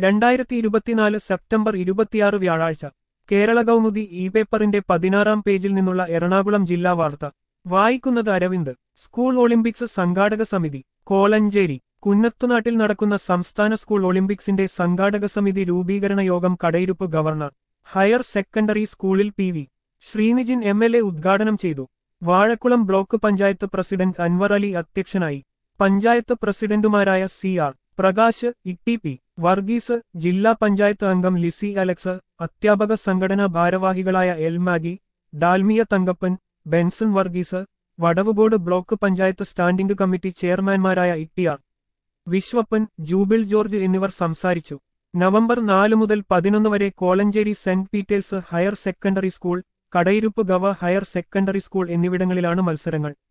2024 September 26 വ്യാഴാഴ്ച Kerala Kaumudi E പേപ്പറിന്റെ 16-ാം പേജിൽ നിന്നുള്ള എറണാകുളം ജില്ലാ വാർത്ത വായിക്കുന്നത് അരവിന്ദ്. സ്കൂൾ ഒളിമ്പിക്സ് സംഘാടക സമിതി കോലഞ്ചേരി. കുന്നത്തുനാട്ടിൽ നടക്കുന്ന സംസ്ഥാന സ്കൂൾ ഒളിമ്പിക്സിന്റെ സംഘാടക സമിതി രൂപീകരണ യോഗം കടയിരുപ്പ് ഗവർണർ ഹയർ സെക്കൻഡറി സ്കൂളിൽ പി. ശ്രീനിജിൻ എം.എൽ.എ ഉദ്ഘാടനം ചെയ്തു. വാഴക്കുളം ബ്ലോക്ക് പഞ്ചായത്ത് പ്രസിഡന്റ് അൻവർ അലി അധ്യക്ഷനായി. പഞ്ചായത്ത് പ്രസിഡന്റുമാരായ സി.ആർ. പ്രകാശ്, ഇ.ടി.പി. വർഗീസ്, ജില്ലാ പഞ്ചായത്ത് അംഗം ലിസി അലക്സ്, അധ്യാപക സംഘടനാ ഭാരവാഹികളായ എൽ മാഗി, Dalmia Thankappan, Benson Varghese, Vadavucode block panchayat standing committee ചെയർമാൻമാരായ ഇ.ടി.ആർ. വിശ്വപ്പൻ, ജൂബിൽ ജോർജ് എന്നിവർ സംസാരിച്ചു. നവംബർ 4 മുതൽ 11 വരെ Kolenchery saint Peter's higher secondary school, Kadayiruppu govt higher secondary school എന്നിവിടങ്ങളിലാണ് മത്സരങ്ങൾ.